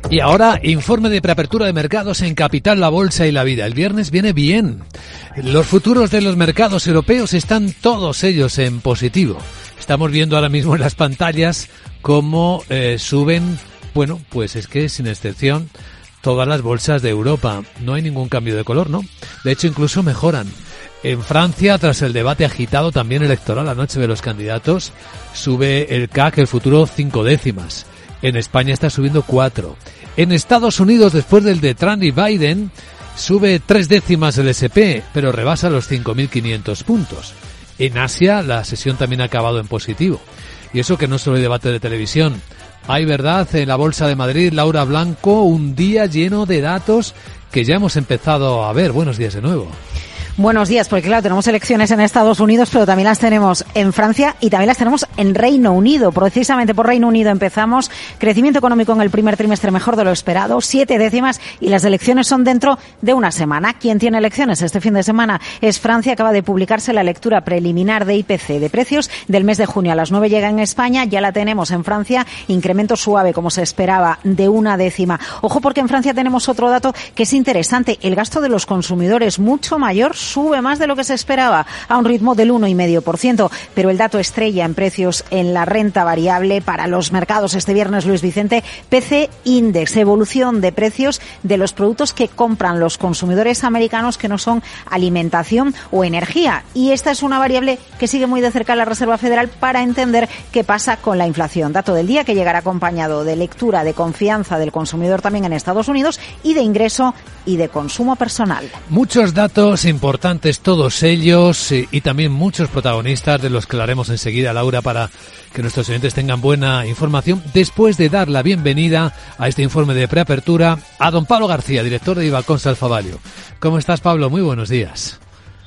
Y ahora, informe de preapertura de mercados en Capital, la Bolsa y la Vida. El viernes viene bien. Los futuros de los mercados europeos están todos ellos en positivo. Estamos viendo ahora mismo en las pantallas cómo suben, bueno, pues es que sin excepción, todas las bolsas de Europa. No hay ningún cambio de color, ¿no? De hecho, incluso mejoran. En Francia, tras el debate agitado también electoral anoche de los candidatos, sube el CAC, el futuro, 5 décimas. En España está subiendo 4. En Estados Unidos, después del de Trump y Biden, sube 3 décimas el S&P, pero rebasa los 5.500 puntos. En Asia, la sesión también ha acabado en positivo. Y eso que no solo hay debate de televisión. Hay verdad en la Bolsa de Madrid, Laura Blanco, un día lleno de datos que ya hemos empezado a ver. Buenos días de nuevo. Buenos días, porque claro, tenemos elecciones en Estados Unidos, pero también las tenemos en Francia y también las tenemos en Reino Unido. Precisamente por Reino Unido empezamos. Crecimiento económico en el primer trimestre mejor de lo esperado, 7 décimas, y las elecciones son dentro de una semana. ¿Quién tiene elecciones este fin de semana? Es Francia. Acaba de publicarse la lectura preliminar de IPC de precios del mes de junio. A las 9 llega en España, ya la tenemos en Francia. Incremento suave, como se esperaba, de 1 décima. Ojo, porque en Francia tenemos otro dato que es interesante. El gasto de los consumidores, mucho mayor, sube más de lo que se esperaba, a un ritmo del 1,5%, pero el dato estrella en precios en la renta variable para los mercados este viernes, Luis Vicente, PC Index, evolución de precios de los productos que compran los consumidores americanos que no son alimentación o energía. Y esta es una variable que sigue muy de cerca la Reserva Federal para entender qué pasa con la inflación. Dato del día que llegará acompañado de lectura de confianza del consumidor también en Estados Unidos y de ingreso y de consumo personal. Muchos datos importantes, todos ellos, y también muchos protagonistas de los que hablaremos enseguida, Laura, para que nuestros oyentes tengan buena información, después de dar la bienvenida a este informe de preapertura a don Pablo García, director de Ivalcons Alfa Value. ¿Cómo estás, Pablo? Muy buenos días.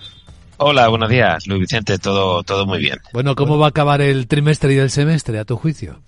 Hola, buenos días, Luis Vicente, todo muy bien. Bueno, ¿cómo va a acabar el trimestre y el semestre, a tu juicio?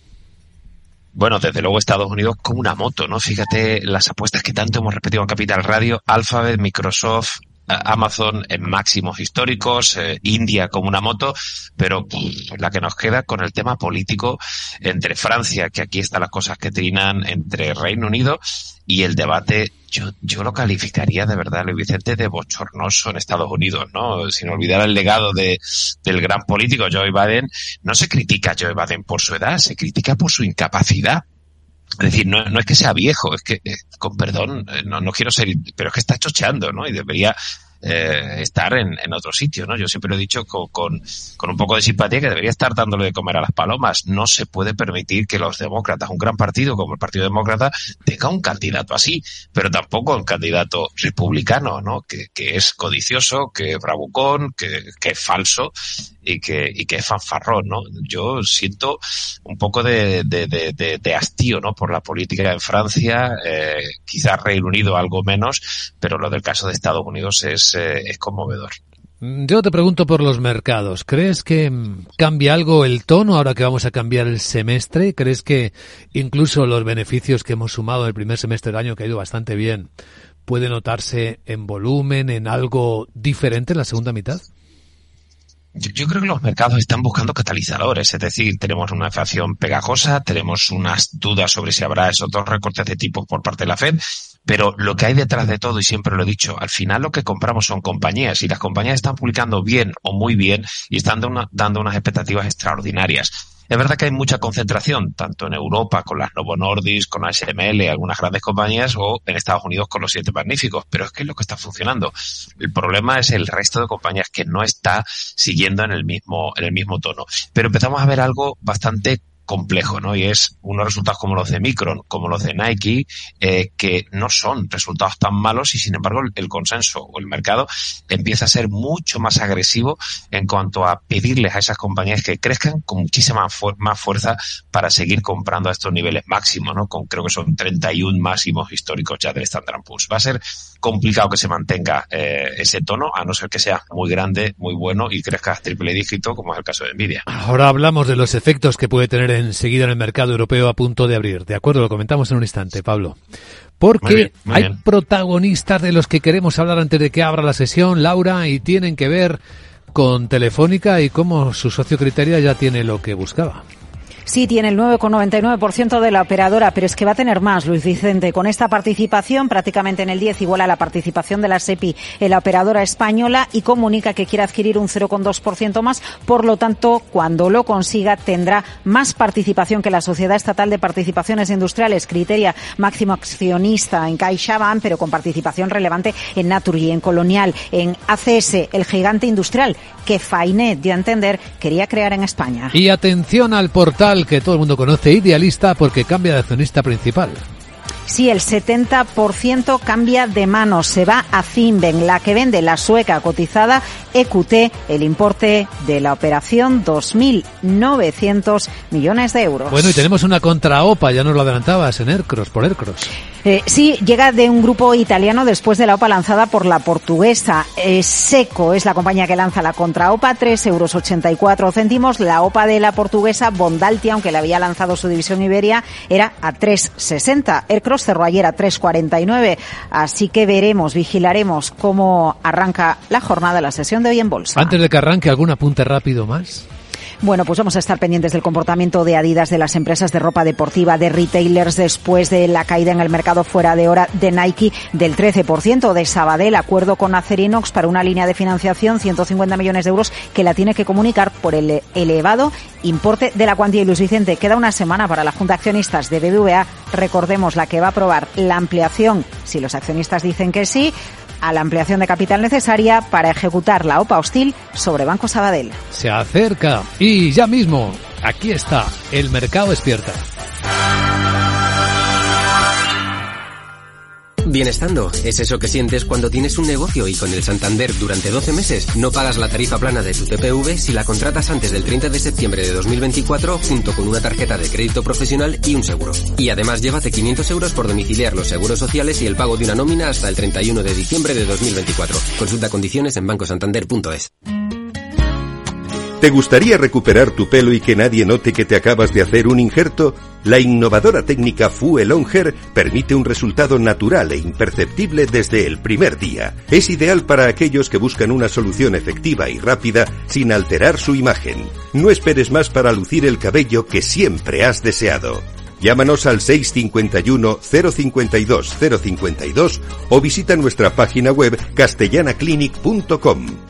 Bueno, desde luego Estados Unidos como una moto, ¿no? Fíjate las apuestas que tanto hemos repetido en Capital Radio, Alphabet, Microsoft, Amazon en máximos históricos, India como una moto, pero la que nos queda con el tema político entre Francia, que aquí están las cosas que trinan, entre Reino Unido y el debate, yo lo calificaría de verdad, Luis Vicente, de bochornoso en Estados Unidos, ¿no? Sin olvidar el legado del gran político Joe Biden. No se critica a Joe Biden por su edad, se critica por su incapacidad. Es decir, no es que sea viejo, es que, con perdón, no quiero ser, pero es que está chocheando, ¿no? Y debería estar en otro sitio, ¿no? Yo siempre lo he dicho con un poco de simpatía que debería estar dándole de comer a las palomas. No se puede permitir que los demócratas, un gran partido como el Partido Demócrata, tenga un candidato así, pero tampoco un candidato republicano, ¿no? Que es codicioso, que es bravucón, que es falso y que es fanfarrón, ¿no? Yo siento un poco de hastío, ¿no? Por la política en Francia, quizás Reino Unido algo menos, pero lo del caso de Estados Unidos es conmovedor. Yo te pregunto por los mercados. ¿Crees que cambia algo el tono ahora que vamos a cambiar el semestre? ¿Crees que incluso los beneficios que hemos sumado en el primer semestre del año, que ha ido bastante bien, puede notarse en volumen, en algo diferente en la segunda mitad? Yo creo que los mercados están buscando catalizadores, es decir, tenemos una inflación pegajosa, tenemos unas dudas sobre si habrá esos 2 recortes de tipos por parte de la Fed, pero lo que hay detrás de todo, y siempre lo he dicho, al final lo que compramos son compañías, y las compañías están publicando bien o muy bien y están dando unas expectativas extraordinarias. Es verdad que hay mucha concentración, tanto en Europa con las Novo Nordisk, con ASML, algunas grandes compañías, o en Estados Unidos con los 7 magníficos, pero es que es lo que está funcionando. El problema es el resto de compañías que no está siguiendo en el mismo tono. Pero empezamos a ver algo bastante complejo, ¿no? Y es unos resultados como los de Micron, como los de Nike, que no son resultados tan malos y sin embargo el consenso o el mercado empieza a ser mucho más agresivo en cuanto a pedirles a esas compañías que crezcan con muchísima más fuerza para seguir comprando a estos niveles máximos, ¿no? Creo que son 31 máximos históricos ya del Standard & Poor's. Va a ser complicado que se mantenga ese tono, a no ser que sea muy grande, muy bueno y crezca a triple dígito, como es el caso de Nvidia. Ahora hablamos de los efectos que puede tener enseguida en el mercado europeo a punto de abrir. De acuerdo, lo comentamos en un instante, Pablo. Porque muy bien. Protagonistas de los que queremos hablar antes de que abra la sesión, Laura, y tienen que ver con Telefónica y cómo su socio Criteria ya tiene lo que buscaba. Sí, tiene el 9,99% de la operadora, pero es que va a tener más, Luis Vicente. Con esta participación, prácticamente en el 10, igual a la participación de la SEPI en la operadora española, y comunica que quiere adquirir un 0,2% más. Por lo tanto, cuando lo consiga, tendrá más participación que la Sociedad Estatal de Participaciones Industriales, Criteria, máximo accionista en CaixaBank, pero con participación relevante en Naturgy, en Colonial, en ACS, el gigante industrial que Fainet, dio a entender, quería crear en España. Y atención al portal que todo el mundo conoce, Idealista, porque cambia de accionista principal. Sí, el 70% cambia de manos, se va a Cinven, la que vende la sueca cotizada EQT, el importe de la operación 2.900 millones de euros. Bueno, y tenemos una contraopa, ya nos lo adelantabas, en Aircross, por Aircross. Sí, llega de un grupo italiano después de la OPA lanzada por la portuguesa. Seco es la compañía que lanza la contraopa, 3,84 €. La OPA de la portuguesa, Bondaltia, aunque la había lanzado su división Iberia, era a 3,60. Aircross cerró ayer a 3,49. Así que veremos, vigilaremos cómo arranca la jornada de la sesión de hoy en bolsa. Antes de que arranque, ¿algún apunte rápido más? Bueno, pues vamos a estar pendientes del comportamiento de Adidas, de las empresas de ropa deportiva, de retailers después de la caída en el mercado fuera de hora de Nike del 13%, de Sabadell, acuerdo con Acerinox para una línea de financiación, 150 millones de euros, que la tiene que comunicar por el elevado importe de la cuantía. Y Luis Vicente, queda una semana para la Junta de Accionistas de BBVA, recordemos, la que va a aprobar la ampliación, si los accionistas dicen que sí, a la ampliación de capital necesaria para ejecutar la OPA hostil sobre Banco Sabadell. Se acerca y ya mismo, aquí está, el mercado despierta. Bienestando es eso que sientes cuando tienes un negocio y con el Santander durante 12 meses no pagas la tarifa plana de tu TPV si la contratas antes del 30 de septiembre de 2024 junto con una tarjeta de crédito profesional y un seguro. Y además llévate 500 euros por domiciliar los seguros sociales y el pago de una nómina hasta el 31 de diciembre de 2024. Consulta condiciones en bancosantander.es. ¿Te gustaría recuperar tu pelo y que nadie note que te acabas de hacer un injerto? La innovadora técnica Fuel On Hair permite un resultado natural e imperceptible desde el primer día. Es ideal para aquellos que buscan una solución efectiva y rápida sin alterar su imagen. No esperes más para lucir el cabello que siempre has deseado. Llámanos al 651 052 052 o visita nuestra página web castellanaclinic.com.